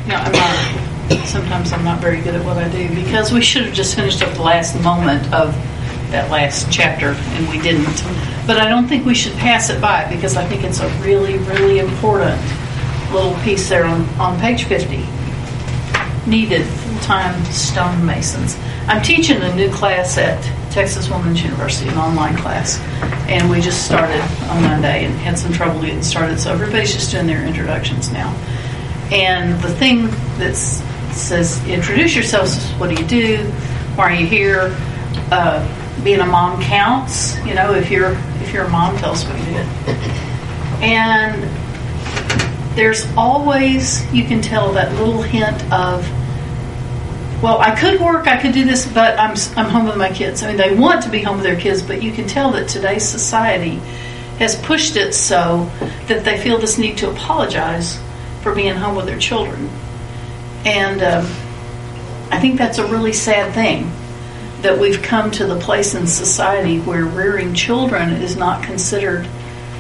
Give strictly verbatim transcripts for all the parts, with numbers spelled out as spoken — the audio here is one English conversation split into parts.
No, I'm not. Sometimes I'm not very good at what I do because we should have just finished up the last moment of that last chapter, and we didn't. But I don't think we should pass it by because I think it's a really, really important little piece there on, on page fifty. Needed full-time stonemasons. I'm teaching a new class at Texas Women's University, an online class, and we just started on Monday and had some trouble getting started, so everybody's just doing their introductions now. And the thing that says, introduce yourselves, what do you do, why are you here, uh, being a mom counts, you know, if you're if you're a mom, tell us what you did. And there's always, you can tell that little hint of, well, I could work, I could do this, but I'm I'm home with my kids. I mean, they want to be home with their kids, but you can tell that today's society has pushed it so that they feel this need to apologize for being home with their children. And um, I think that's a really sad thing, that we've come to the place in society where rearing children is not considered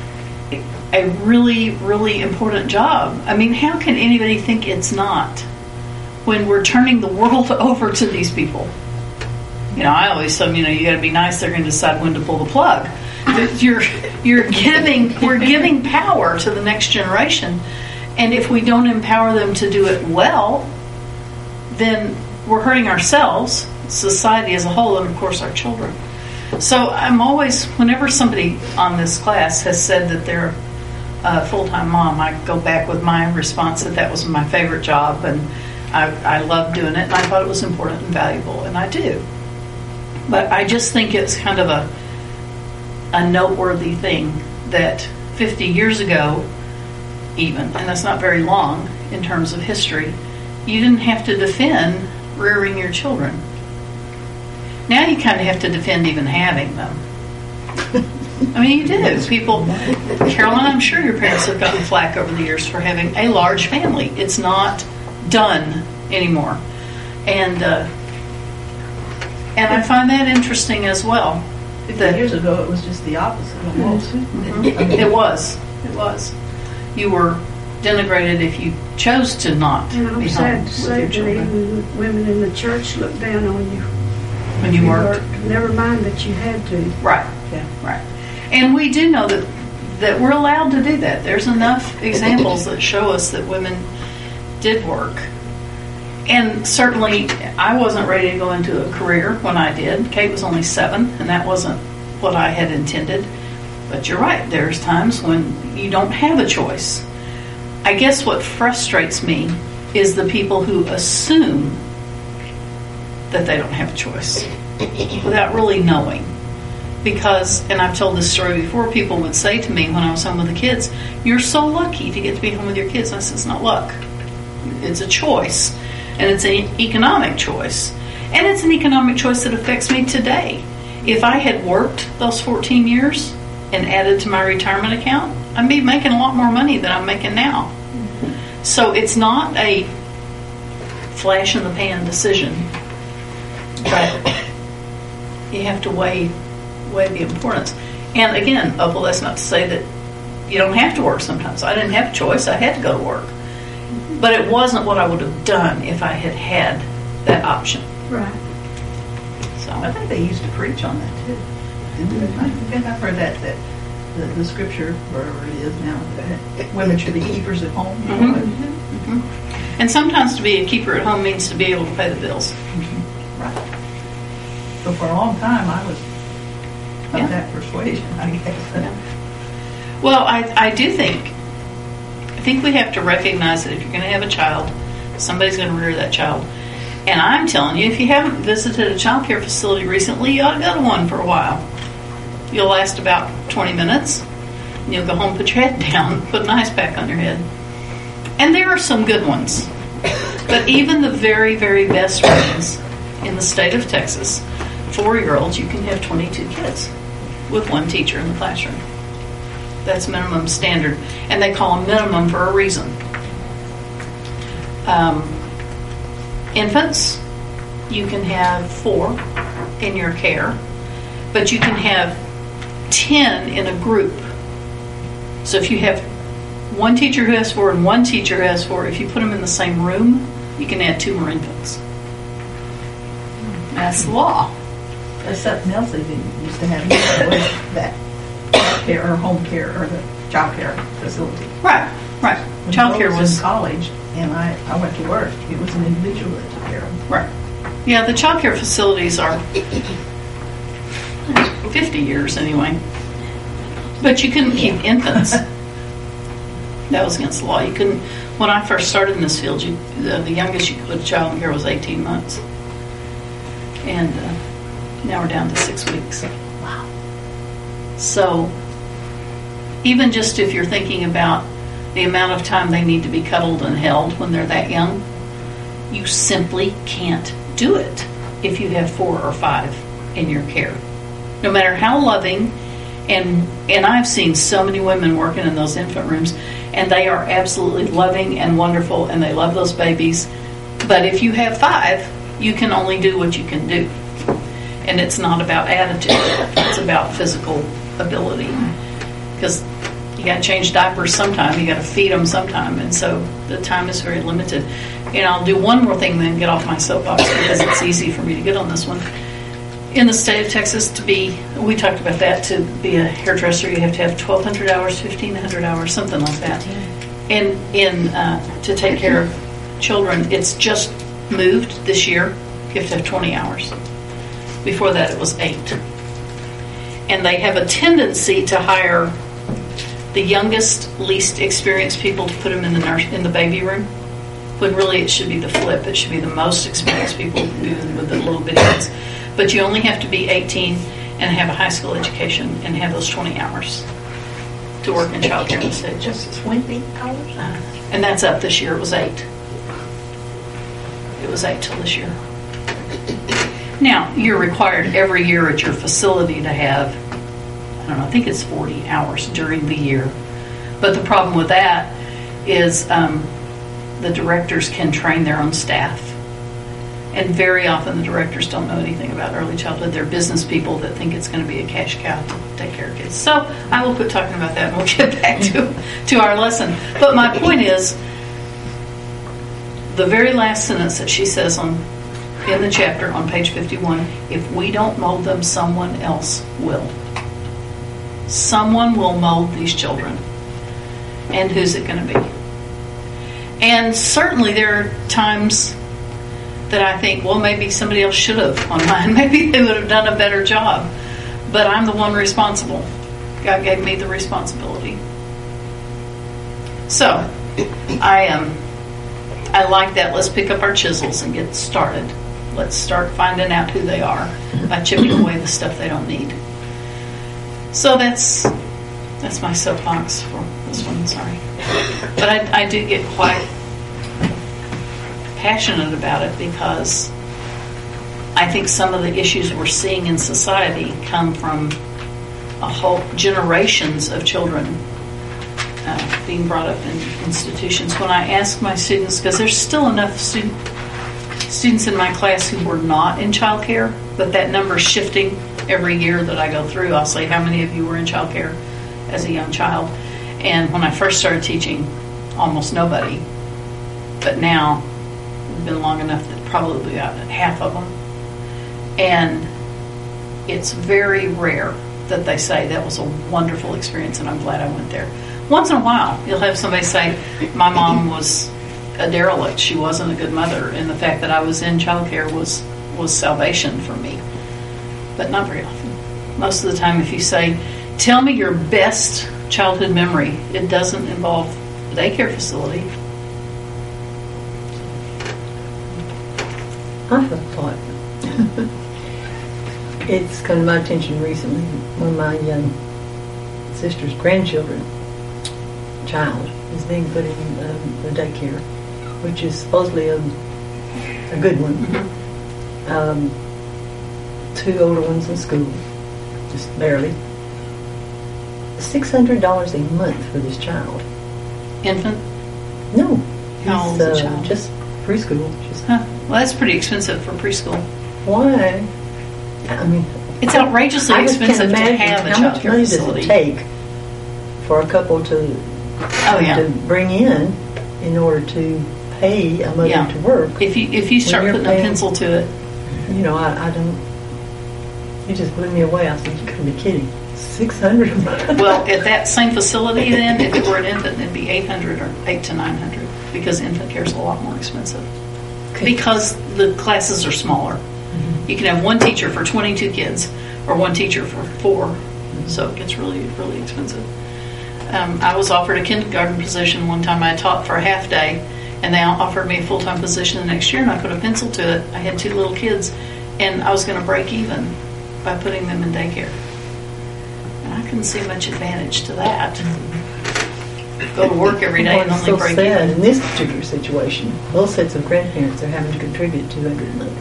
a really, really important job. I mean, how can anybody think it's not when we're turning the world over to these people? You know, I always tell them, you know, you got to be nice. They're going to decide when to pull the plug. You're you're giving we're giving power to the next generation, and if we don't empower them to do it well, then we're hurting ourselves, society as a whole, and of course our children. So I'm always, whenever somebody on this class has said that they're a full-time mom, I go back with my response that that was my favorite job, and I, I love doing it, and I thought it was important and valuable, and I do. But I just think it's kind of a a noteworthy thing that fifty years ago, even, and that's not very long in terms of history, you didn't have to defend rearing your children. Now you kind of have to defend even having them. I mean, you do. People, Carolyn, I'm sure your parents have gotten flack over the years for having a large family. It's not done anymore. And uh, and I find that interesting as well. fifty years ago, it was just the opposite almost. Mm-hmm. It was. It was. You were denigrated if you chose to not and I'm be sad home to with say your that children. even women in the church look down on you When you worked. Never mind that you had to. Right. Yeah. Right. And we do know that that we're allowed to do that. There's enough examples that show us that women did work. And certainly, I wasn't ready to go into a career when I did. Kate was only seven, and that wasn't what I had intended. But you're right. There's times when you don't have a choice. I guess what frustrates me is the people who assume that they don't have a choice without really knowing. Because, and I've told this story before, people would say to me when I was home with the kids, you're so lucky to get to be home with your kids. And I said, it's not luck. It's a choice. And it's an economic choice. And it's an economic choice that affects me today. If I had worked those fourteen years and added to my retirement account, I'd be making a lot more money than I'm making now. Mm-hmm. So it's not a flash in the pan decision. But you have to weigh weigh the importance. And again, oh, well, that's not to say that you don't have to work sometimes. I didn't have a choice. I had to go to work. But it wasn't what I would have done if I had had that option. Right. So I think they used to preach on that too. Mm-hmm. I think I've heard that, that the, the scripture, wherever it is now, that women should be keepers at home. Mm-hmm. Mm-hmm. Mm-hmm. And sometimes to be a keeper at home means to be able to pay the bills. Mm-hmm. Right. So for a long time, I was of yeah. that persuasion, I guess. Yeah. Well, I, I do think, I think we have to recognize that if you're going to have a child, somebody's going to rear that child. And I'm telling you, if you haven't visited a child care facility recently, you ought to go to one for a while. You'll last about twenty minutes. And you'll go home, put your head down, put an ice pack on your head. And there are some good ones. But even the very, very best ones in the state of Texas, four-year-olds, you can have twenty-two kids with one teacher in the classroom. That's minimum standard. And they call them minimum for a reason. Um, infants, you can have four in your care, but you can have ten in a group. So if you have one teacher who has four and one teacher who has four, if you put them in the same room, you can add two more infants. That's the law. There's something else they didn't used to have here was that care or home care or the child care facility. Right, right. When Child I care was was in college and I, I went to work. It was an individual that took care of them. right. Yeah, the child care facilities are fifty years anyway. But you couldn't keep infants. That was against the law. You couldn't. When I first started in this field, you, the, the youngest you could put a child in care was eighteen months, and uh, now we're down to six weeks. Wow. So, even just if you're thinking about the amount of time they need to be cuddled and held when they're that young, you simply can't do it if you have four or five in your care. No matter how loving, and and I've seen so many women working in those infant rooms, and they are absolutely loving and wonderful, and they love those babies. But if you have five, you can only do what you can do. And it's not about attitude. It's about physical ability. Because you got to change diapers sometime. You got to feed them sometime. And so the time is very limited. And I'll do one more thing, then get off my soapbox, because it's easy for me to get on this one. In the state of Texas, to be, we talked about that, to be a hairdresser, you have to have twelve hundred hours, fifteen hundred hours, something like that. And in uh, to take care of children, it's just moved this year. You have to have twenty hours. Before that, it was eight. And they have a tendency to hire the youngest, least experienced people to put them in the nurse, in the baby room, when really it should be the flip. It should be the most experienced people with the little bitty kids. But you only have to be eighteen and have a high school education and have those twenty hours to work in child care in the state. Just twenty hours? Uh, and that's up this year. It was eight. It was eight till this year. Now, you're required every year at your facility to have, I don't know, I think it's forty hours during the year. But the problem with that is um, the directors can train their own staff. And very often the directors don't know anything about early childhood. They're business people that think it's going to be a cash cow to take care of kids. So I will quit talking about that and we'll get back to, to our lesson. But my point is, the very last sentence that she says on in the chapter on page fifty-one, if we don't mold them, someone else will. Someone will mold these children. And who's it going to be? And certainly there are times that I think, well, maybe somebody else should have on mine. Maybe they would have done a better job. But I'm the one responsible. God gave me the responsibility. So, I am. Um, I like that. Let's pick up our chisels and get started. Let's start finding out who they are by chipping away the stuff they don't need. So that's that's my soapbox for this one. Sorry, but I, I do get quite passionate about it because I think some of the issues we're seeing in society come from a whole generations of children uh, being brought up in institutions. When I ask my students, because there's still enough student, students in my class who were not in child care, but that number is shifting every year that I go through. I'll say, how many of you were in child care as a young child? And when I first started teaching, almost nobody. But now been long enough that probably about half of them, and it's very rare that they say that was a wonderful experience and I'm glad I went there. Once in a while you'll have somebody say my mom was a derelict, she wasn't a good mother, and the fact that I was in child care was was salvation for me. But not very often. Most of the time if you say, tell me your best childhood memory, it doesn't involve a daycare facility. I have a thought. It's come to my attention recently. One of my um, sister's grandchildren, child, is being put in um, a daycare, which is supposedly a, a good one. Mm-hmm. Um, two older ones in school, just barely. six hundred dollars a month for this child. Infant? No. How old is uh, the child? Just preschool. Just Huh. Well, that's pretty expensive for preschool. Why? I mean, It's outrageously I just can't expensive to imagine have a how child much care money facility. does it take for a couple to Oh, yeah. to bring in in order to pay a mother Yeah. to work. If you if you start When you're putting a paying- pencil to it, You know, I, I don't. It just blew me away. I said, "You couldn't be kidding. Six hundred a month." well, at that same facility, then if it were an infant, it'd be eight hundred or eight to nine hundred because infant care is a lot more expensive because the classes are smaller. Mm-hmm. You can have one teacher for twenty-two kids or one teacher for four, so it gets really really expensive. Um, I was offered a kindergarten position one time. I taught for a half day, and they offered me a full time position the next year, and I put a pencil to it. I had two little kids, and I was going to break even by putting them in daycare. And I couldn't see much advantage to that. Go to work every day and What's only so break sad even. in this particular situation, both sets of grandparents are having to contribute two hundred a month.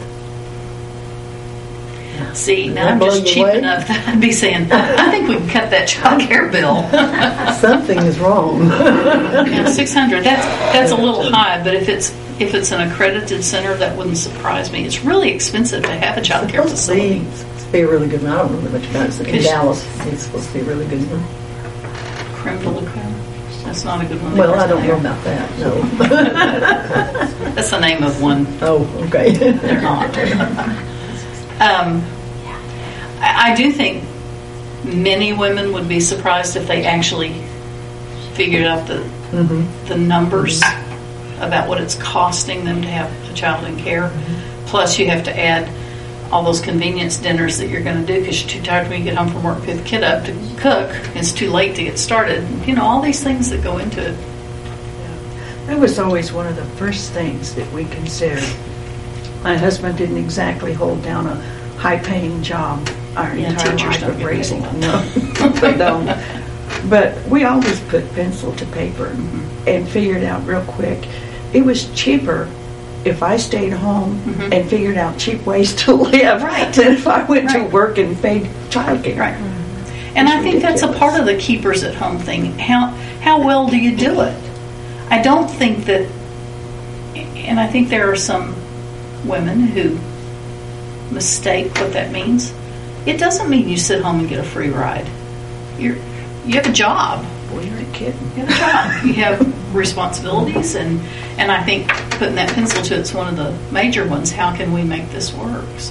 See, now Does I'm that just blow you cheap away? enough that I'd be saying, I think we can cut that child care bill. Something is wrong. Yeah, six hundred. That's that's a little high, but if it's if it's an accredited center, that wouldn't surprise me. It's really expensive to have a child care It's supposed to be- facility. it's supposed to be a really good one. I don't remember much about it. It's in Because- Dallas. It's supposed to be a really good one. Creme de la creme. That's not a good one. Well, I either, don't is know it? about that. No. That's the name of one. Oh, okay. They're not. Um, I, I do think many women would be surprised if they actually figured out the hmm the numbers about what it's costing them to have a child in care. Plus, you have to add all those convenience dinners that you're going to do because you're too tired when you get home from work to pick the kid up to cook. It's too late to get started. You know, all these things that go into it. That was always one of the first things that we considered. My husband didn't exactly hold down a high-paying job our Yeah, entire teachers life don't of get paid a raising. lot. No, they don't. But we always put pencil to paper and figured out real quick. It was cheaper if I stayed home Mhm. and figured out cheap ways to live Right. than if I went Right. to work and paid childcare. Right. And It's I think that's a ridiculous. part of the keepers at home thing. How how well do you do it? I don't think that, and I think there are some women who mistake what that means. It doesn't mean you sit home and get a free ride. You're you have a job. Well, you're kidding. You have a job. You have responsibilities, and and I think putting that pencil to it's one of the major ones. How can we make this work? So,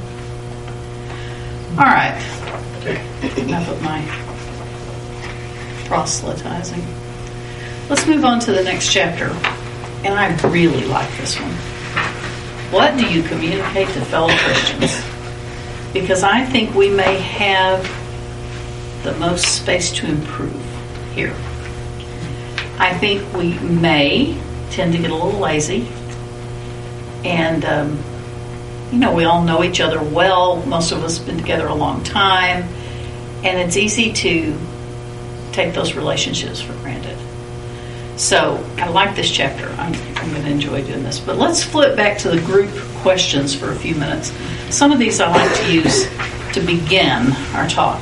all right. Enough of my proselytizing. Let's move on to the next chapter, and I really like this one. What do you communicate to fellow Christians? Because I think we may have the most space to improve here. I think we may tend to get a little lazy, and um, you know, we all know each other well. Most of us have been together a long time, and it's easy to take those relationships for granted. So I like this chapter. I'm, I'm going to enjoy doing this. But let's flip back to the group questions for a few minutes. Some of these I like to use to begin our talk.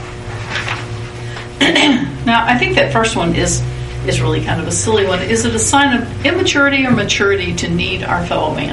Now, I think that first one is is really kind of a silly one. Is it a sign of immaturity or maturity to need our fellow man?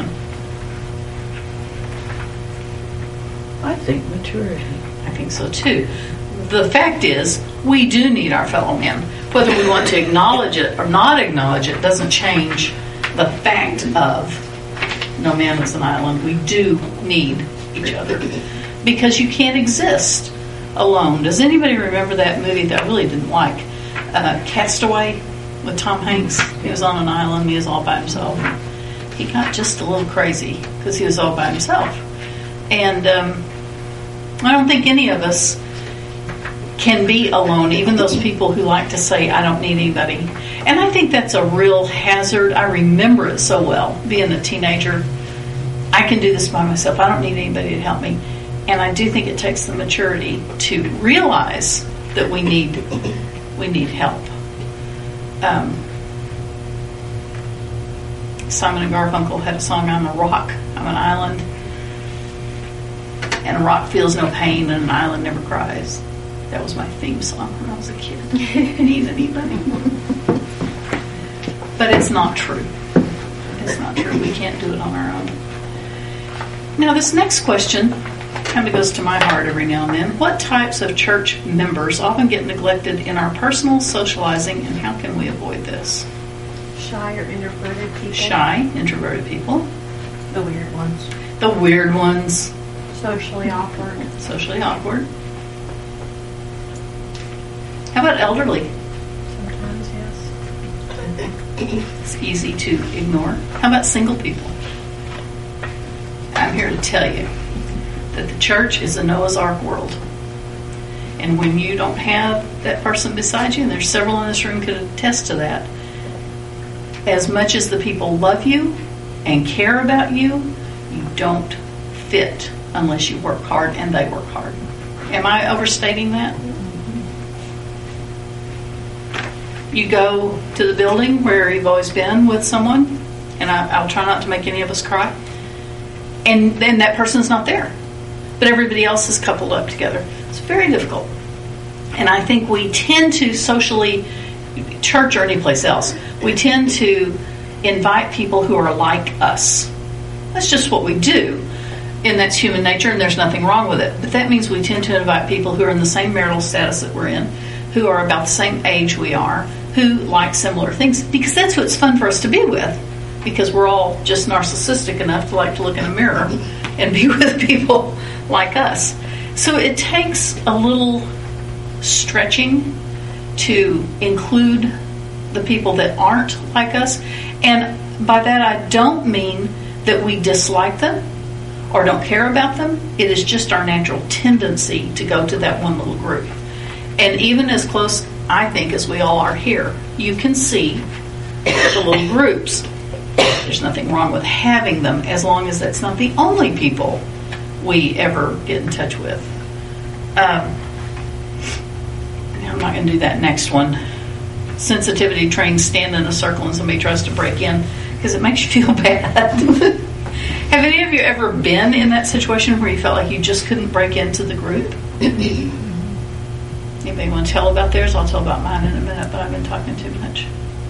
I think maturity. I think so too. The fact is, we do need our fellow man. Whether we want to acknowledge it or not acknowledge it doesn't change the fact of no man is an island. We do need each other because you can't exist alone. Does anybody remember that movie that I really didn't like? Uh, Castaway with Tom Hanks. He was on an island. He was all by himself. He got just a little crazy because he was all by himself. And um, I don't think any of us can be alone, even those people who like to say, I don't need anybody. And I think that's a real hazard. I remember it so well, being a teenager. I can do this by myself. I don't need anybody to help me. And I do think it takes the maturity to realize that we need we need help. Um, Simon and Garfunkel had a song, I'm a rock, I'm an island. And a rock feels no pain and an island never cries. That was my theme song when I was a kid. Need anybody. But it's not true. It's not true. We can't do it on our own. Now, this next question, kind of goes to my heart every now and then. What types of church members often get neglected in our personal socializing, and how can we avoid this? Shy or introverted people. Shy, introverted people. The weird ones. The weird ones. Socially awkward. Socially awkward. How about elderly? Sometimes, yes. It's easy to ignore. How about single people? I'm here to tell you that the church is a Noah's Ark world. And when you don't have that person beside you, and there's several in this room could attest to that, as much as the people love you and care about you, you don't fit unless you work hard and they work hard. Am I overstating that? You go to the building where you've always been with someone, and I, I'll try not to make any of us cry, and then that person's not there. But everybody else is coupled up together. It's very difficult. And I think we tend to socially, church or any place else, we tend to invite people who are like us. That's just what we do. And that's human nature, and there's nothing wrong with it. But that means we tend to invite people who are in the same marital status that we're in, who are about the same age we are, who like similar things, because that's what's fun for us to be with. Because we're all just narcissistic enough to like to look in a mirror and be with people like us. So it takes a little stretching to include the people that aren't like us. And by that I don't mean that we dislike them or don't care about them. It is just our natural tendency to go to that one little group. And even as close, I think, as we all are here, you can see the little groups. There's nothing wrong with having them as long as that's not the only people we ever get in touch with. Um, I'm not going to do that next one. Sensitivity trained, stand in a circle and somebody tries to break in, because it makes you feel bad. Have any of you ever been in that situation where you felt like you just couldn't break into the group? Anybody want to tell about theirs? I'll tell about mine in a minute, but I've been talking too much.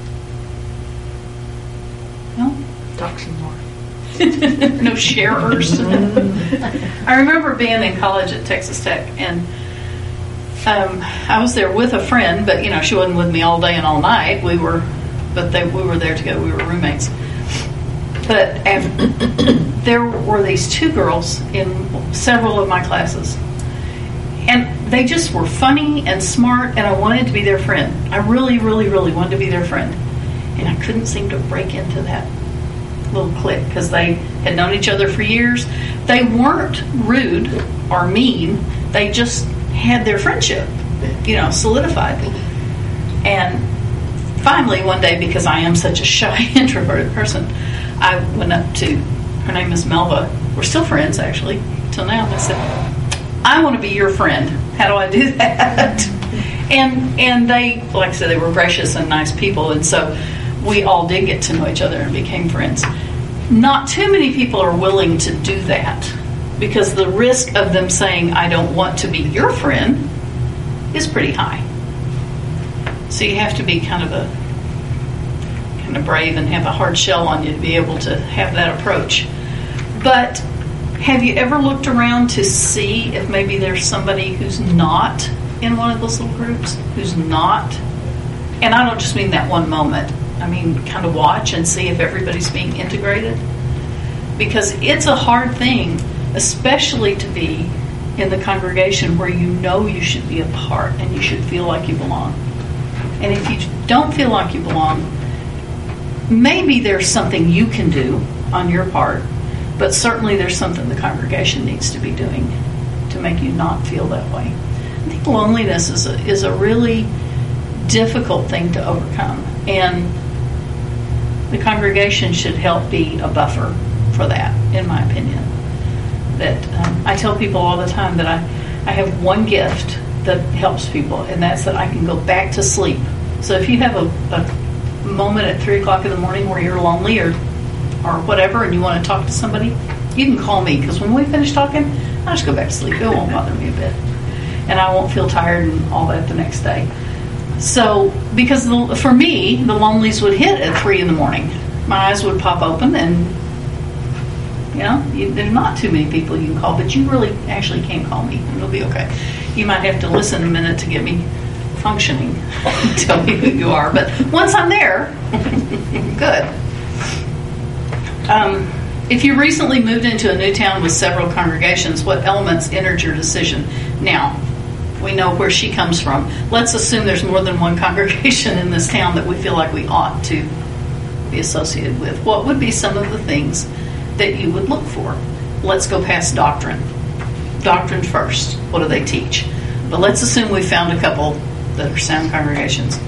No? Talk some more. No sharers. I remember being in college at Texas Tech, and um, I was there with a friend, but you know, she wasn't with me all day and all night. We were, but they, we were there together. We were roommates. But after, there were these two girls in several of my classes, and they just were funny and smart, and I wanted to be their friend. I really, really, really wanted to be their friend, and I couldn't seem to break into that little clique because they had known each other for years. They weren't rude or mean. They just had their friendship, you know, solidified. And finally, one day, because I am such a shy, introverted person, I went up to, her name is Melva. We're still friends, actually, till now. I said, I want to be your friend. How do I do that? and and they, like I said, they were gracious and nice people, and so we all did get to know each other and became friends. Not too many people are willing to do that, because the risk of them saying, I don't want to be your friend, is pretty high. So you have to be kind of a kind of brave and have a hard shell on you to be able to have that approach. But have you ever looked around to see if maybe there's somebody who's not in one of those little groups, who's not? And I don't just mean that one moment. I mean, kind of watch and see if everybody's being integrated. Because it's a hard thing, especially to be in the congregation where you know you should be a part and you should feel like you belong. And if you don't feel like you belong, maybe there's something you can do on your part, but certainly there's something the congregation needs to be doing to make you not feel that way. I think loneliness is a, is a really difficult thing to overcome, and the congregation should help be a buffer for that, in my opinion. That um, I tell people all the time that I, I have one gift that helps people, and that's that I can go back to sleep. So if you have a, a moment at three o'clock in the morning where you're lonely or or whatever, and you want to talk to somebody, you can call me, because when we finish talking, I'll just go back to sleep. It won't bother me a bit, and I won't feel tired and all that the next day. So, because the, for me, the lonelies would hit at three in the morning. My eyes would pop open, and You know, you, there's not too many people you can call, but you really actually can call me, and it'll be okay. You might have to listen a minute to get me functioning, tell me who you are. But once I'm there, good. Um, if you recently moved into a new town with several congregations, what elements entered your decision? Now, we know where she comes from. Let's assume there's more than one congregation in this town that we feel like we ought to be associated with. What would be some of the things that you would look for? Let's go past doctrine. Doctrine first. What do they teach? But let's assume we found a couple that are sound congregations.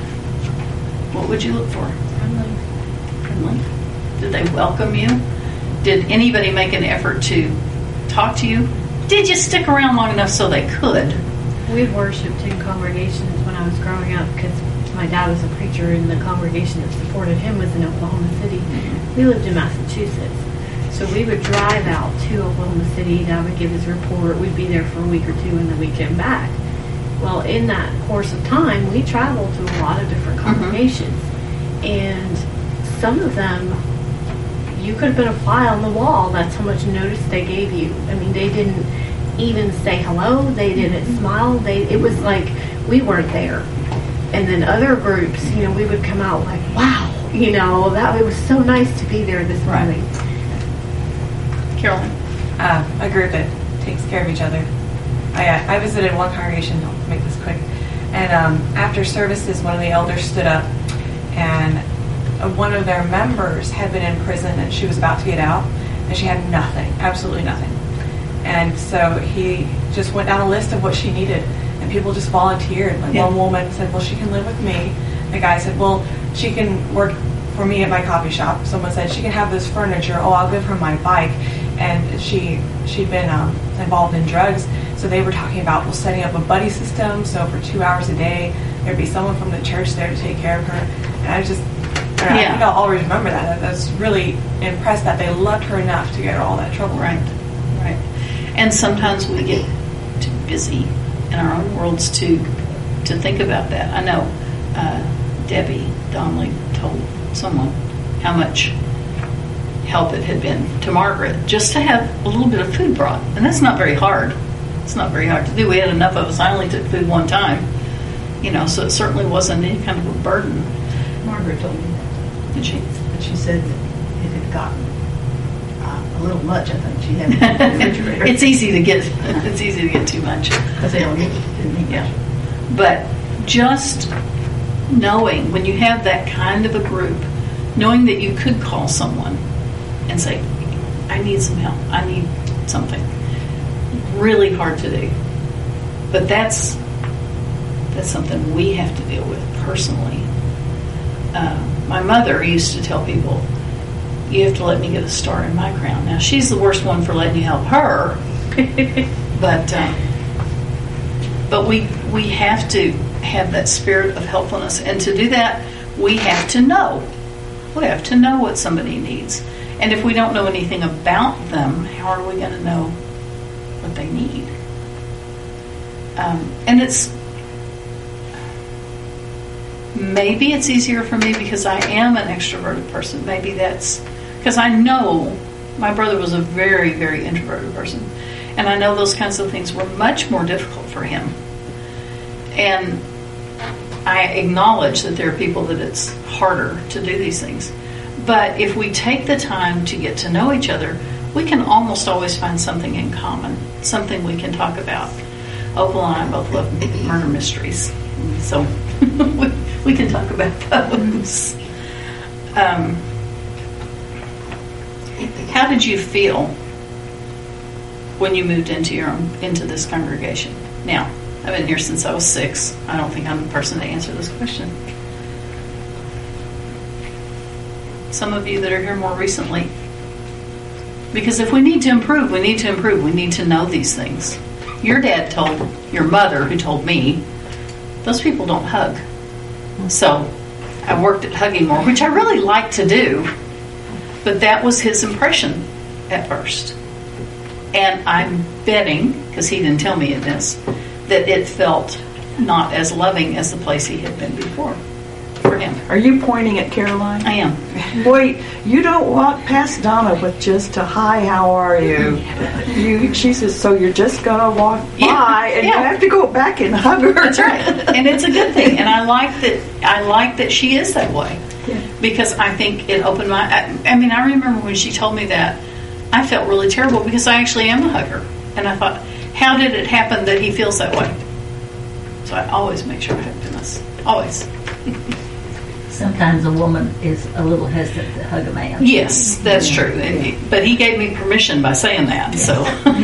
What would you look for? Friendly. Friendly. Did they welcome you? Did anybody make an effort to talk to you? Did you stick around long enough so they could? We worshipped in congregations when I was growing up because my dad was a preacher, and the congregation that supported him was in Oklahoma City. We lived in Massachusetts. So we would drive out to Oklahoma City. Dad would give his report. We'd be there for a week or two, and then we'd get back. Well, in that course of time, we traveled to a lot of different congregations. Mm-hmm. And some of them, you could have been a fly on the wall. That's how much notice they gave you. I mean, they didn't even say hello. They didn't mm-hmm. smile. They It was like we weren't there. And then other groups, you know, we would come out like, wow, you know, that it was so nice to be there this morning. Right. Carolyn? Uh, a group that takes care of each other. I, uh, I visited one congregation, I'll make this quick, and um, after services, one of the elders stood up, and uh, one of their members had been in prison, and she was about to get out, and she had nothing, absolutely nothing. And so he just went down a list of what she needed, and people just volunteered. Like yeah. One woman said, well, she can live with me. The guy said, well, she can work for me at my coffee shop. Someone said, she can have this furniture. Oh, I'll give her my bike. And she, she'd been um, involved in drugs. So they were talking about, well, setting up a buddy system. So for two hours a day, there'd be someone from the church there to take care of her. And I just, I, don't know, yeah. I think I'll always remember that. I was really impressed that they loved her enough to get her all that trouble. Right, right. And sometimes we get too busy in our own worlds to to think about that. I know uh, Debbie Donnelly told someone how much help it had been to Margaret just to have a little bit of food brought. And that's not very hard. It's not very hard to do. We had enough of us. I only took food one time. You know, so it certainly wasn't any kind of a burden. Margaret told me that. Did she? But she said that it had gotten uh, a little much, I think. She had in the refrigerator. It's easy to get, it's easy to get too much. Because they don't eat, didn't eat yeah. much. But just knowing when you have that kind of a group, knowing that you could call someone and say, I need some help, I need something. Really hard to do. But that's that's something we have to deal with personally. Uh, my mother used to tell people, you have to let me get a star in my crown. Now, she's the worst one for letting you help her. but um, but we we have to have that spirit of helpfulness. And to do that, we have to know. We have to know what somebody needs. And if we don't know anything about them, how are we going to know what they need? Um, and it's maybe it's easier for me because I am an extroverted person. Maybe that's because I know my brother was a very, very introverted person. And I know those kinds of things were much more difficult for him. And I acknowledge that there are people that it's harder to do these things. But if we take the time to get to know each other, we can almost always find something in common, something we can talk about. Opal and I both love murder mysteries, so we, we can talk about those. Um, how did you feel when you moved into your own, into this congregation? Now, I've been here since I was six. I don't think I'm the person to answer this question. Some of you that are here more recently. Because if we need to improve, we need to improve. We need to know these things. Your dad told your mother, who told me, those people don't hug. So I worked at hugging more, which I really like to do. But that was his impression at first. And I'm betting, because he didn't tell me this, that it felt not as loving as the place he had been before. for him. Are you pointing at Caroline? I am. Boy, you don't walk past Donna with just a hi, how are you? You, she says, so you're just gonna walk by, Yeah, and yeah. you have to go back and hug her. That's right, and it's a good thing. And I like that. I like that she is that way, because I think it opened my. I, I mean, I remember when she told me that, I felt really terrible because I actually am a hugger, and I thought, how did it happen that he feels that way? So I always make sure I hug Dennis. Always. Sometimes a woman is a little hesitant to hug a man. Yes, that's true. And he, but he gave me permission by saying that. So,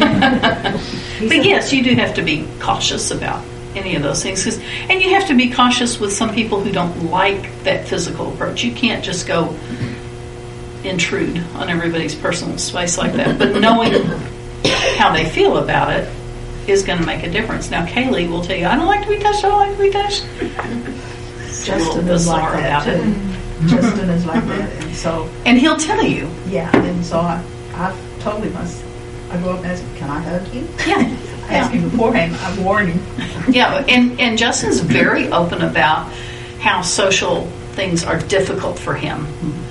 but yes, you do have to be cautious about any of those things, 'cause, and you have to be cautious with some people who don't like that physical approach. You can't just go intrude on everybody's personal space like that. But knowing how they feel about it is going to make a difference. Now, Kaylee will tell you, I don't like to be touched. I don't like to be touched. It's a little Justin is like bizarre that about too. it. Justin is like that, and so And he'll tell you. yeah, and so I, I've told him, I, s- I go up and ask him, can I hug you? Yeah. I ask him beforehand. I warn him. Yeah, and, and Justin's very open about how social things are difficult for him.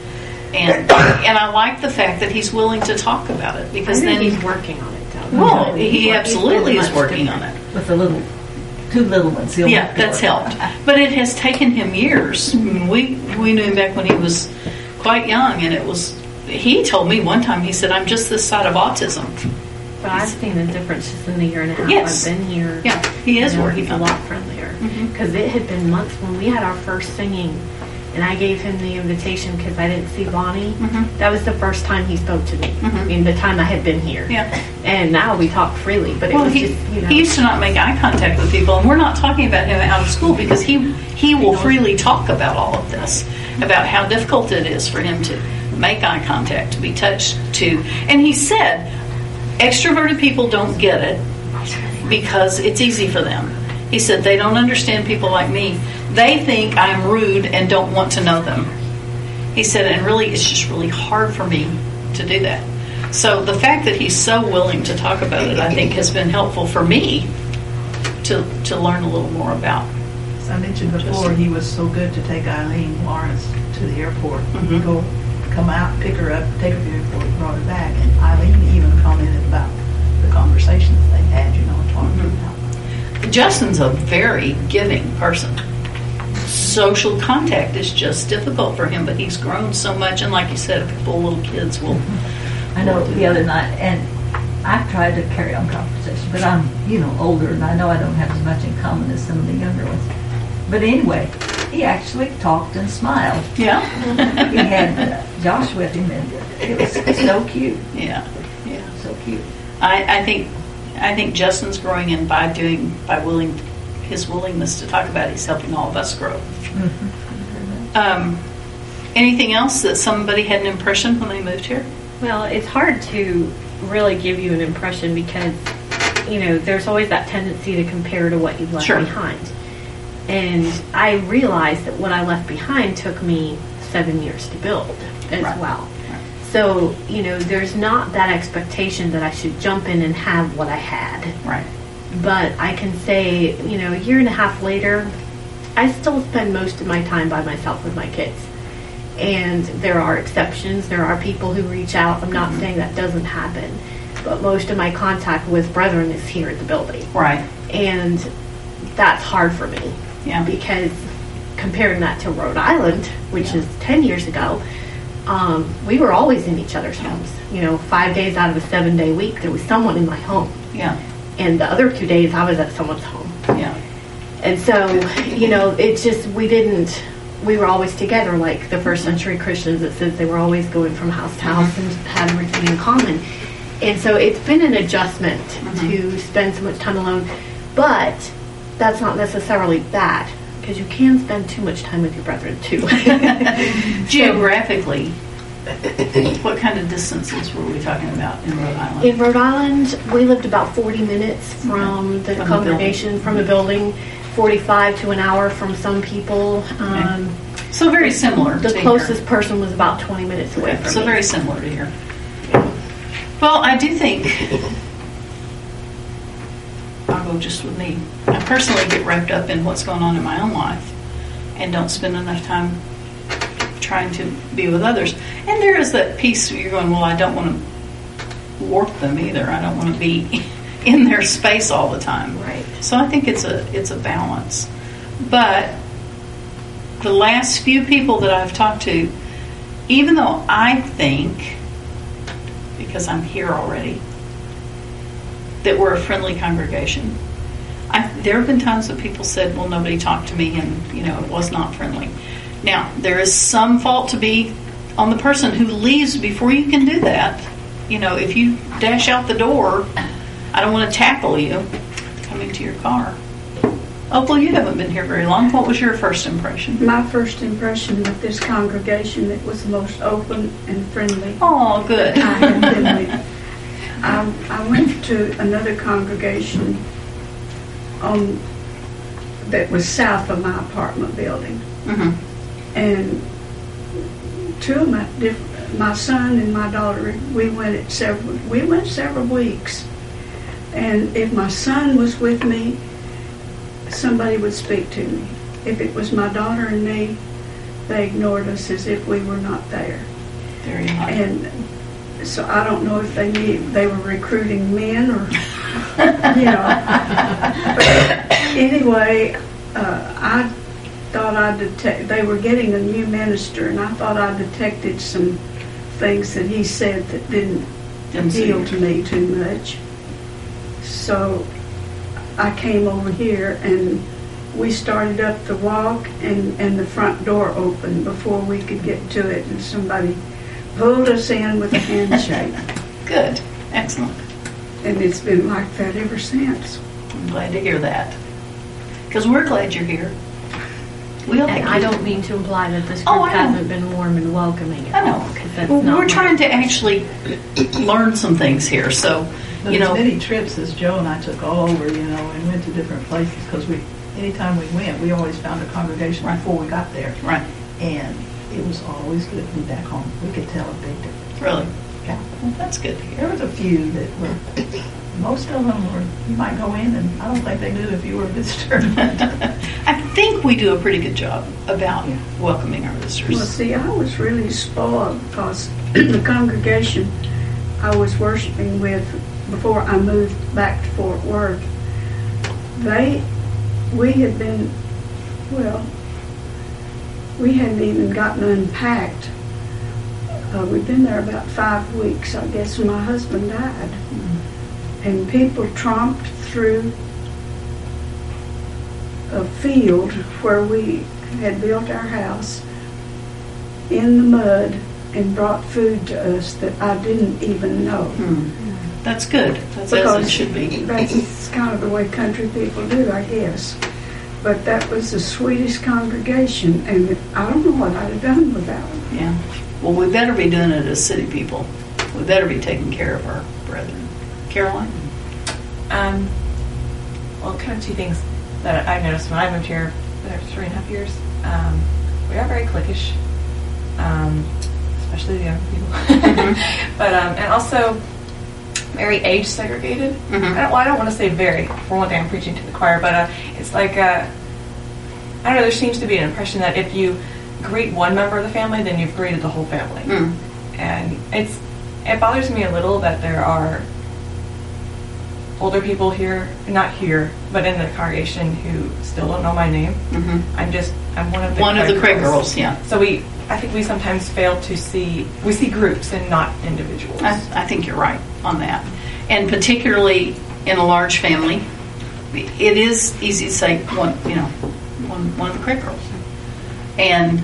And and I like the fact that he's willing to talk about it, I because think then he's working on it, though. well, He's he working- absolutely he's is much working on different. it. With the little, two little ones. he'll Yeah, have to that's work. helped. But it has taken him years. I mean, we we knew him back when he was quite young, and it was. He told me one time. He said, "I'm just this side of autism." But I've seen a difference just in the year and a half Yes. I've been here. Yeah, he is You know, working he's a on lot it. friendlier. Mhm. Because it had been months when we had our first singing, and I gave him the invitation because I didn't see Bonnie. Mhm. That was the first time he spoke to me. Mhm. I mean, the time I had been here. Yeah. And now we talk freely, but it Well, was he, just, you know. he used to not make eye contact with people, and we're not talking about him out of school, because he he will freely talk about all of this, about how difficult it is for him to make eye contact, to be touched, to. And he said, extroverted people don't get it because it's easy for them. He said they don't understand people like me. They think I'm rude and don't want to know them. He said, and really, it's just really hard for me to do that. So the fact that he's so willing to talk about it, I think, has been helpful for me to to learn a little more about. As I mentioned before, he was so good to take Eileen Lawrence to the airport. Mhm. Go, come out, pick her up, take her to the airport, brought her back. And Eileen even commented about the conversations they had, you know, talking Mhm. about. Justin's a very giving person. Social contact is just difficult for him, but he's grown so much, and like you said, a couple of little kids will. I know the other night, and I've tried to carry on conversation, but I'm, you know, older, and I know I don't have as much in common as some of the younger ones. But anyway, he actually talked and smiled. Yeah. He had uh, Josh with him, and it was so cute, Yeah. Yeah. so cute. I, I think I think Justin's growing, and by doing by willing his willingness to talk about it, he's helping all of us grow. Um, anything else that somebody had an impression when they moved here? Well, it's hard to really give you an impression because, you know, there's always that tendency to compare to what you've left Sure. behind. And I realized that what I left behind took me seven years to build as Right. well. So, you know, there's not that expectation that I should jump in and have what I had. Right. But I can say, you know, a year and a half later, I still spend most of my time by myself with my kids. And there are exceptions. There are people who reach out. I'm not saying that doesn't happen. But most of my contact with brethren is here at the building. Right. And that's hard for me. Yeah. Because comparing that to Rhode Island, which Yeah. is ten years ago, um, we were always in each other's homes. You know, five days out of a seven-day week, there was someone in my home. Yeah. And the other two days, I was at someone's home. Yeah. And so, you know, it's just, we didn't, we were always together, like the first century Christians that says they were always going from house to house and had everything in common. And so it's been an adjustment to spend so much time alone. But that's not necessarily bad, because you can spend too much time with your brethren, too. Geographically, what kind of distances were we talking about in Rhode Island? In Rhode Island, we lived about forty minutes from the From the congregation, from the building, forty-five to an hour from some people. Um, So very similar. The to here. closest person was about twenty minutes away from So me. very similar to here. Well, I do think I'll go just with me. I personally get wrapped up in what's going on in my own life, and don't spend enough time trying to be with others. And there is that piece where you're going, well, I don't want to warp them either. I don't want to be in their space all the time. Right. So I think it's a it's a balance. But the last few people that I've talked to, even though I think, because I'm here already, that we're a friendly congregation, I, there have been times that people said, well, nobody talked to me and, you know, it was not friendly. Now, there is some fault to be on the person who leaves before you can do that. You know, if you dash out the door, I don't want to tackle you coming to your car. Oh, well, you haven't been here very long. What was your first impression? My first impression with this congregation, it was the most open and friendly Oh, good. I have been with. I, I went to another congregation on that was south of my apartment building, Mm-hmm. and two of my diff- my son and my daughter, we went at several we went several weeks, and if my son was with me, somebody would speak to me. If it was my daughter and me, they ignored us as if we were not there. Very hot. And so I don't know if they knew they were recruiting men or, you know. But anyway, uh, I thought I detect. They were getting a new minister, and I thought I detected some things that he said that didn't Didn't appeal suit to me too much. So I came over here, and we started up the walk, and, and the front door opened before we could get to it, and somebody pulled us in with a handshake. Good. Excellent. And it's been like that ever since. I'm glad to hear that. Because we're glad you're here. We all And think I you- don't mean to imply that this Oh, group I know. hasn't been warm and welcoming at I know. all, because that's Well, not we're my- trying to actually learn some things here. So, But you as know, many trips as Joe and I took all over, you know, and went to different places, because we, anytime we went, we always found a congregation Right. before we got there. right, And it was always good to be back home. We could tell a big difference. really. Yeah. Well, that's good to hear. There was a few that were, most of them were, you might go in and I don't think they knew if you were a visitor. I think we do a pretty good job about Yeah. welcoming our Well, visitors. see, I was really spoiled because the congregation I was worshiping with before I moved back to Fort Worth, they, we had been, well, we hadn't even gotten unpacked. Uh, we'd been there about five weeks, I guess, when my husband died. And people tromped through a field where we had built our house in the mud and brought food to us that I didn't even know. Hmm. That's good. That's as it should be. That's kind of the way country people do, I guess. But that was the sweetest congregation, and I don't know what I'd have done without them. Yeah. Well, we better be doing it as city people. We better be taking care of our brethren. Caroline? Um, well, kind of two things that I've noticed when I moved here for three and a half years. Um, we are very cliquish, um, especially the young people. Mm-hmm. But um, and also very age segregated. Mhm. I don't, well, I don't want to say very. For one thing, I'm preaching to the choir, but uh, it's like uh, I don't know. There seems to be an impression that if you greet one member of the family, then you've greeted the whole family, Mm. and it's it bothers me a little that there are older people here, not here, but in the congregation who still don't know my name. Mm-hmm. I'm just, I'm one of the One of Craig the Craig girls, yeah. So we, I think we sometimes fail to see, we see groups and not individuals. I, I think you're right on that. And particularly in a large family, it is easy to say one, you know, one, one of the Craig girls. And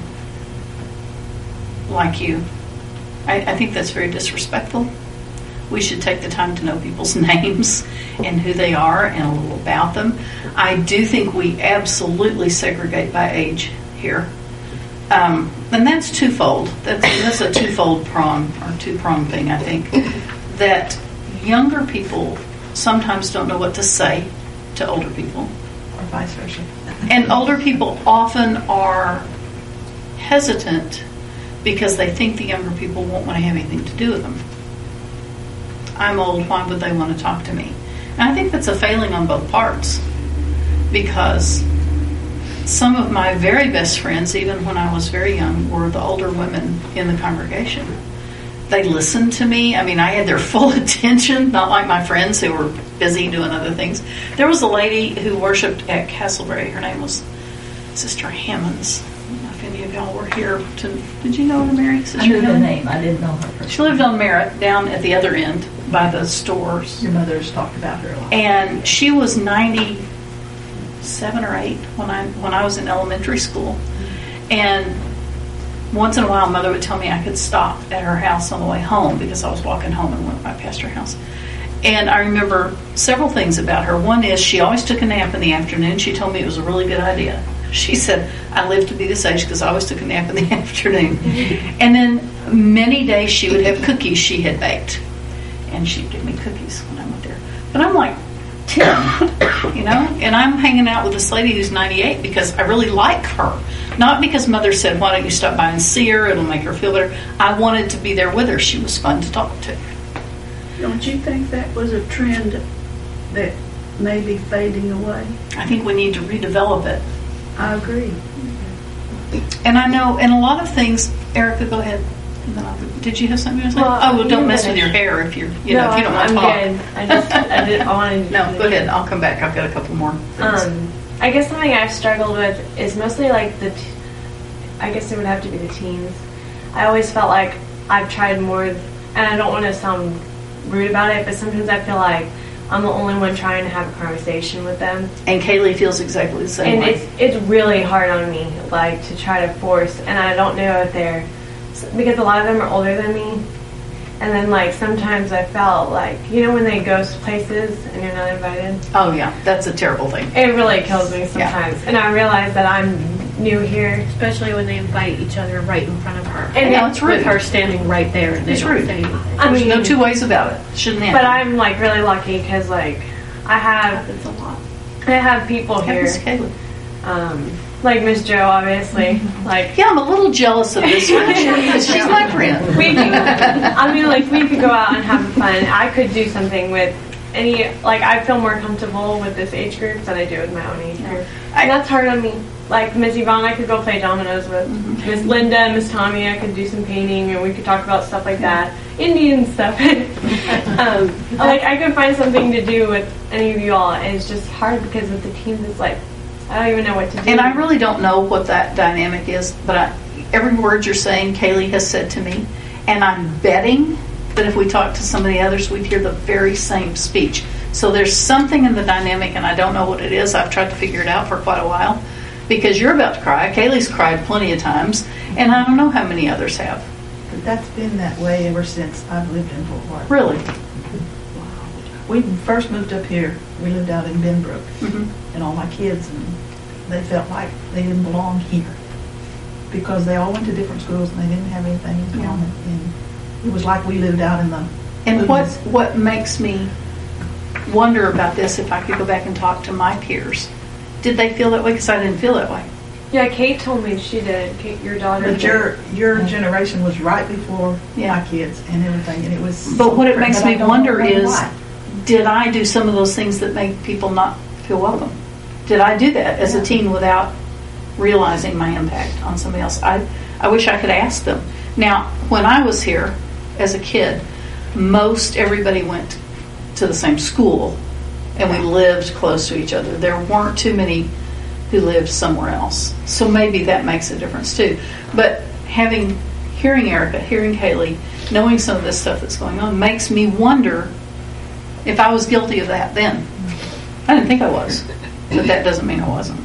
like you, I, I think that's very disrespectful. We should take the time to know people's names and who they are and a little about them. I do think we absolutely segregate by age here. Um, and that's twofold. That's, that's a twofold prong or two-prong thing, I think. That younger people sometimes don't know what to say to older people. Or vice versa. And older people often are hesitant because they think the younger people won't want to have anything to do with them. I'm old, why would they want to talk to me? And I think that's a failing on both parts, because some of my very best friends, even when I was very young, were the older women in the congregation. They listened to me. I mean, I had their full attention, not like my friends who were busy doing other things. There was a lady who worshiped at Castleberry. Her name was Sister Hammonds. I don't know if any of y'all were here. To, did you know her, Mary? Sister I knew the Hammonds? name. I didn't know her. She lived on Merritt, down at the other end by the stores. Your mother's talked about her a lot. And she was ninety-seven or eight when I when I was in elementary school. And once in a while, Mother would tell me I could stop at her house on the way home because I was walking home and went right past her house. And I remember several things about her. One is she always took a nap in the afternoon. She told me it was a really good idea. She said, I lived to be this age because I always took a nap in the afternoon. And then many days she would have cookies she had baked. And she'd give me cookies when I went there. But I'm like ten, you know? And I'm hanging out with this lady who's ninety-eight because I really like her. Not because Mother said, why don't you stop by and see her? It'll make her feel better. I wanted to be there with her. She was fun to talk to. Don't you think that was a trend that may be fading away? I think we need to redevelop it. I agree. And I know, and a lot of things, Erica, go ahead. And then I'll, did you have something to say? Well, oh, well, you don't can mess with finish. your hair if you're, you know, no, if you don't want I'm to talk. good. I just, I did. I wanted. No, go ahead. I'll come back. I've got a couple more things. Um, I guess something I've struggled with is mostly like the. T- I guess it would have to be the teens. I always felt like I've tried more, and I don't want to sound rude about it, but sometimes I feel like I'm the only one trying to have a conversation with them. And Kaylee feels exactly the same And way. it's it's really hard on me, like, to try to force, and I don't know if they're, because a lot of them are older than me, and then, like, sometimes I felt like, you know when they go places and you're not invited? Oh, yeah. That's a terrible thing. It really kills me sometimes, and I realize that I'm new here, Especially when they invite each other right in front of her. and Yeah, it's it's rude. With her standing right there and they It's don't rude. say anything. I There's mean, no two ways about it. Shouldn't happen. but I'm, like, really lucky, because, like, I have, It's a lot. I have people here, Happens to Kaylee. um, like Miss Jo, obviously, like, Yeah, I'm a little jealous of this friendship because she's my friend. we could, I mean, like, we could go out and have fun. I could do something with any, like, I feel more comfortable with this age group than I do with my own age group. And that's hard on me. Like, Miss Yvonne, I could go play dominoes with. Miss Linda, Miss Tommy, I could do some painting, and we could talk about stuff like that. Indian stuff. um, like, I could find something to do with any of you all, and it's just hard because with the teens, it's like, I don't even know what to do. And I really don't know what that dynamic is, but I, every word you're saying, Kaylee has said to me, and I'm betting that if we talked to some of the others, we'd hear the very same speech. So there's something in the dynamic, and I don't know what it is. I've tried to figure it out for quite a while, because you're about to cry. Kaylee's cried plenty of times, and I don't know how many others have. But that's been that way ever since I've lived in Fort Worth. Really? We first moved up here. We lived out in Benbrook, Mhm. and all my kids, and they felt like they didn't belong here because they all went to different schools and they didn't have anything in Yeah. common. And it was like we lived out in the And what woods. what makes me wonder about this, if I could go back and talk to my peers, did they feel that way? Because I didn't feel that way. Yeah, Kate told me she did. Kate, your daughter. But did. your your generation was right before Yeah. my kids and everything, and it was. But what it but makes I me don't wonder know is, why. did I do some of those things that make people not feel welcome? Did I do that as a teen without realizing my impact on somebody else? I, I wish I could ask them. Now, when I was here as a kid, most everybody went to the same school, and we lived close to each other. There weren't too many who lived somewhere else. So maybe that makes a difference too. But having, hearing Erica, hearing Kaylee, knowing some of this stuff that's going on makes me wonder if I was guilty of that then. I didn't think I was, but that doesn't mean I wasn't.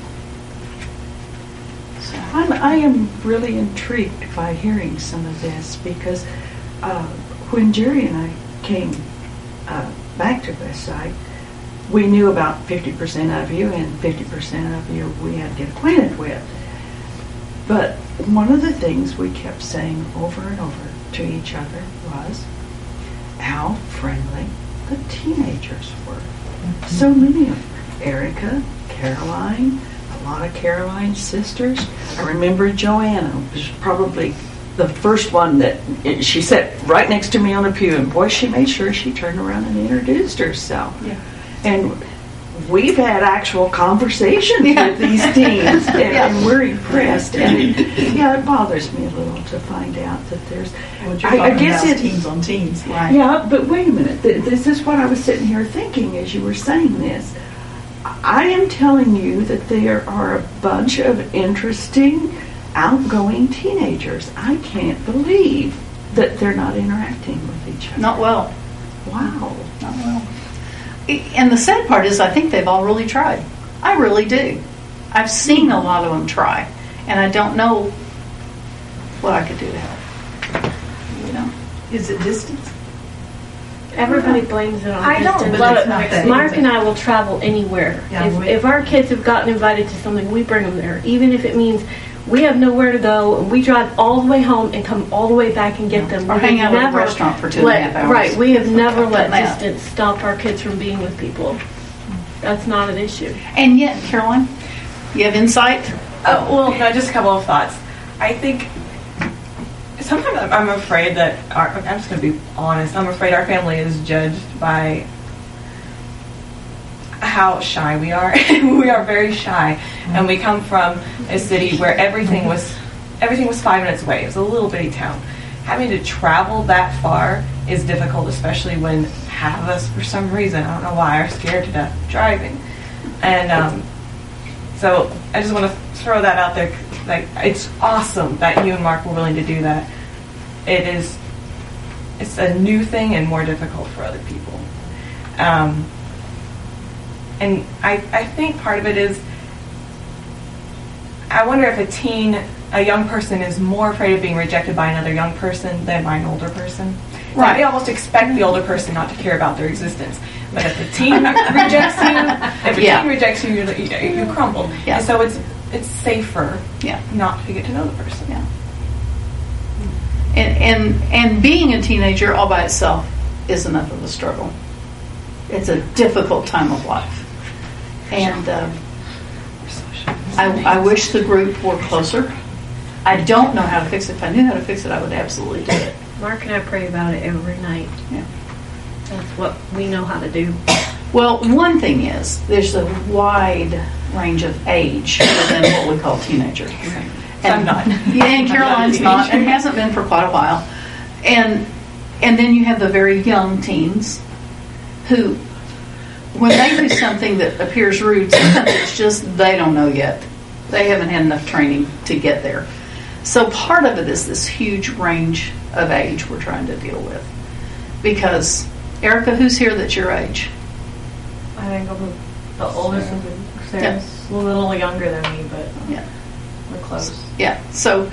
So, I'm, I am really intrigued by hearing some of this because uh, when Jerry and I came uh, back to Westside, we knew about fifty percent of you, and fifty percent of you we had to get acquainted with. But one of the things we kept saying over and over to each other was how friendly the teenagers were. So many of them. Erica, Caroline, a lot of Caroline's sisters. I remember Joanna was probably the first one that, she sat right next to me on the pew, and boy, she made sure she turned around and introduced herself. Yeah. And we've had actual conversations Yeah. with these teens, and, Yeah. and we're impressed. And it, yeah, it bothers me a little to find out that there's. What you're I- I talking guess about it- is teens on teens. Right. Yeah, but wait a minute. Th- This is what I was sitting here thinking as you were saying this. I am telling you that there are a bunch of interesting, outgoing teenagers. I can't believe that they're not interacting with each other. Not well. Wow. Not well. And the sad part is, I think they've all really tried. I really do. I've seen a lot of them try, and I don't know what I could do to help. You know. Is it distance? Everybody blames it on I know, distance. but it's not that Mark easy. and I will travel anywhere. Yeah, if, we- if our kids have gotten invited to something, we bring them there, even if it means we have nowhere to go, and we drive all the way home and come all the way back and get them. Or We hang have out at a never restaurant for two and a let- half hours. Right, we have never let Done that. distance stop our kids from being with people. That's not an issue. And yet, Caroline, you have insight? Oh, well, no, just a couple of thoughts. I think sometimes I'm- I'm afraid that our, I'm just going to be honest. I'm afraid our family is judged by how shy we are. We are very shy, and we come from a city where everything was everything was five minutes away. It was a little bitty town. Having to travel that far is difficult, especially when half of us, for some reason, I don't know why, are scared to death of driving. And um, so I just want to throw that out there. Like, it's awesome that you and Mark were willing to do that. It is, it's a new thing and more difficult for other people. Um, and I, I think part of it is, I wonder if a teen, a young person is more afraid of being rejected by another young person than by an older person. Like, Right. they almost expect the older person not to care about their existence. But if a teen rejects you, if a Yeah. teen rejects you, you, you, you crumble. Yeah. And so it's it's safer Yeah. not to get to know the person. Yeah. And, and and being a teenager all by itself is enough of a struggle. It's a difficult time of life. And um, I, I wish the group were closer. I don't know how to fix it. If I knew how to fix it, I would absolutely do it. Mark and I pray about it every night. Yeah. That's what we know how to do. Well, one thing is, there's a wide range of age within what we call teenager. And I'm not. Yeah, and Caroline's not, and hasn't been for quite a while. And and then you have the very young teens who, when they do something that appears rude, sometimes it's just they don't know yet. They haven't had enough training to get there. So part of it is this huge range of age we're trying to deal with. Because, Erica, who's here that's your age? I think I'm the oldest of them. Sarah's a little younger than me, but Yeah. we're close. Yeah, so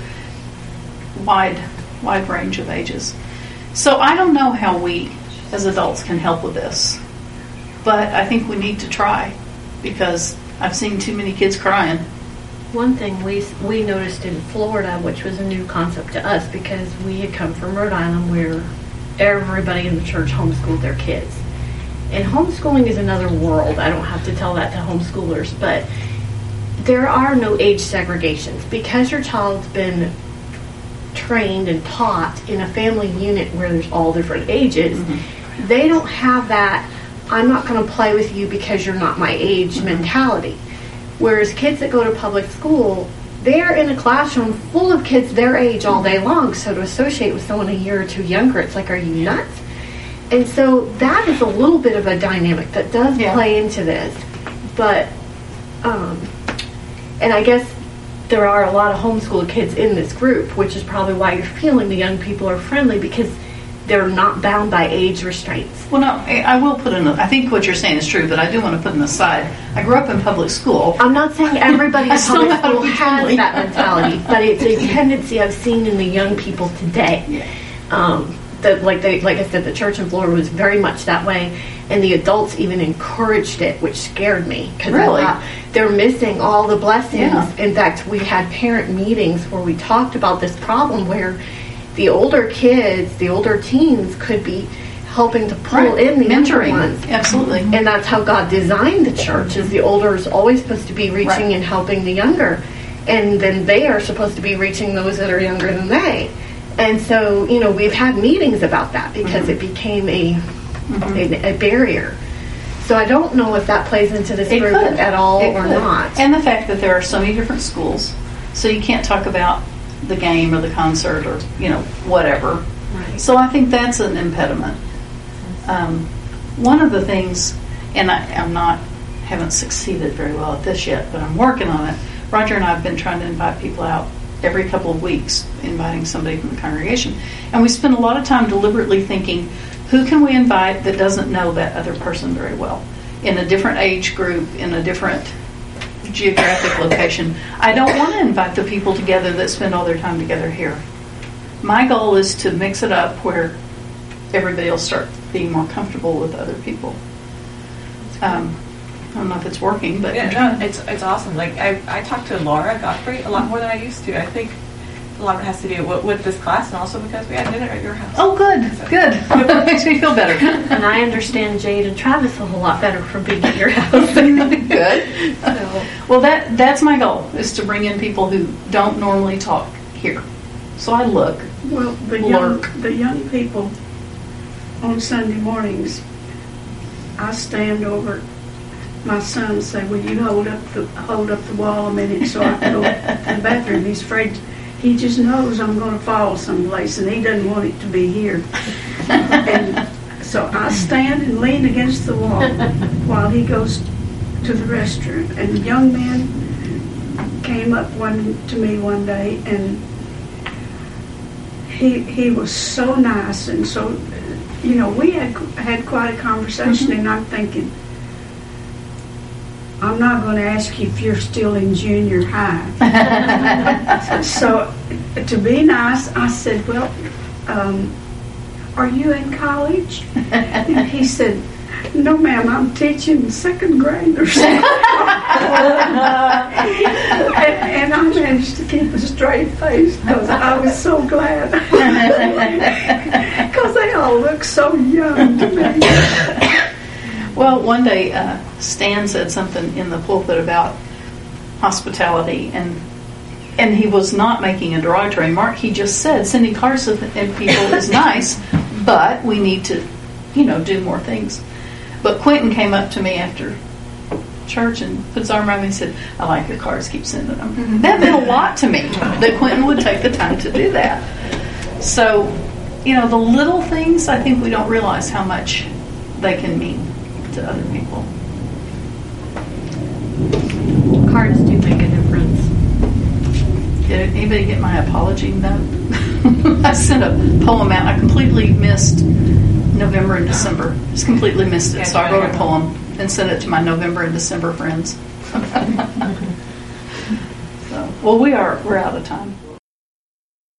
wide, wide range of ages. So I don't know how we, as adults, can help with this, but I think we need to try because I've seen too many kids crying. One thing we we noticed in Florida, which was a new concept to us because we had come from Rhode Island where everybody in the church homeschooled their kids. And homeschooling is another world. I don't have to tell that to homeschoolers, but there are no age segregations. Because your child's been trained and taught in a family unit where there's all different ages, mm-hmm. they don't have that, I'm not going to play with you because you're not my age mm-hmm. mentality. Whereas kids that go to public school, they're in a classroom full of kids their age all day long. So to associate with someone a year or two younger, it's like, are you nuts? And so that is a little bit of a dynamic that does yeah. play into this. But, um, and I guess there are a lot of homeschooled kids in this group, which is probably why you're feeling the young people are friendly because they're not bound by age restraints. Well, no, I I will put in, a, I think what you're saying is true, but I do want to put an aside. I grew up in public school. I'm not saying everybody in still public know how to school be has friendly. that mentality, but it's a tendency I've seen in the young people today. Yeah. Um, that, like they, like I said, the church in Florida was very much that way, and the adults even encouraged it, which scared me because Really? they're missing all the blessings. Yeah. In fact, we had parent meetings where we talked about this problem where the older kids, the older teens, could be helping to pull Right. in the younger Mentoring. ones. Absolutely. And that's how God designed the church, is the older is always supposed to be reaching Right. and helping the younger. And then they are supposed to be reaching those that are younger than they. And so, you know, we've had meetings about that because mm-hmm. it became a, mm-hmm. a a barrier. So I don't know if that plays into this It group could. at all It or could. not. And the fact that there are so many different schools, so you can't talk about the game or the concert or, you know, whatever. Right. So I think that's an impediment. Um, one of the things, and I, I'm not, haven't succeeded very well at this yet, but I'm working on it. Roger and I have been trying to invite people out every couple of weeks, inviting somebody from the congregation. And we spend a lot of time deliberately thinking, who can we invite that doesn't know that other person very well? In a different age group, in a different geographic location. I don't want to invite the people together that spend all their time together here. My goal is to mix it up where everybody will start being more comfortable with other people. Um, I don't know if it's working, but Yeah, no, it's it's awesome. Like I, I talk to Laura Godfrey a lot more than I used to. I think a lot of it has to do with, with this class, and also because we had dinner at your house. oh, good, good. That makes me feel better. And I understand Jade and Travis a whole lot better from being at your house. Good. So, Well, that that's my goal, is to bring in people who don't normally talk here. So I look. Well, the young, Lurk. the young people on Sunday mornings, I stand over my son and say, will you hold up the hold up the wall a minute so I can go to the bathroom? He's afraid, he just knows I'm going to fall someplace and he doesn't want it to be here. And so I stand and lean against the wall while he goes to the restroom. And the young man came up one to me one day, and he he was so nice, and so, you know, we had had quite a conversation, mm-hmm. and I'm thinking, I'm not going to ask you if you're still in junior high. So, to be nice, I said, well, um, are you in college? And he said, no, ma'am, I'm teaching second graders. and, and I managed to keep a straight face because I was so glad. Because they all look so young to me. Well, one day uh, Stan said something in the pulpit about hospitality, and and he was not making a derogatory remark. He just said sending cards to people is nice, but we need to, you know, do more things. But Quentin came up to me after church and put his arm around me and said, I like your cards, keep sending them. Mm-hmm. That meant a lot to me, that Quentin would take the time to do that. So, you know, the little things, I think we don't realize how much they can mean to other people. cards do make a difference. Did anybody get my apology note? I sent a poem out. I completely missed November and December. Just completely missed it. So I wrote a poem and sent it to my November and December friends. So, well, we are we're out of time.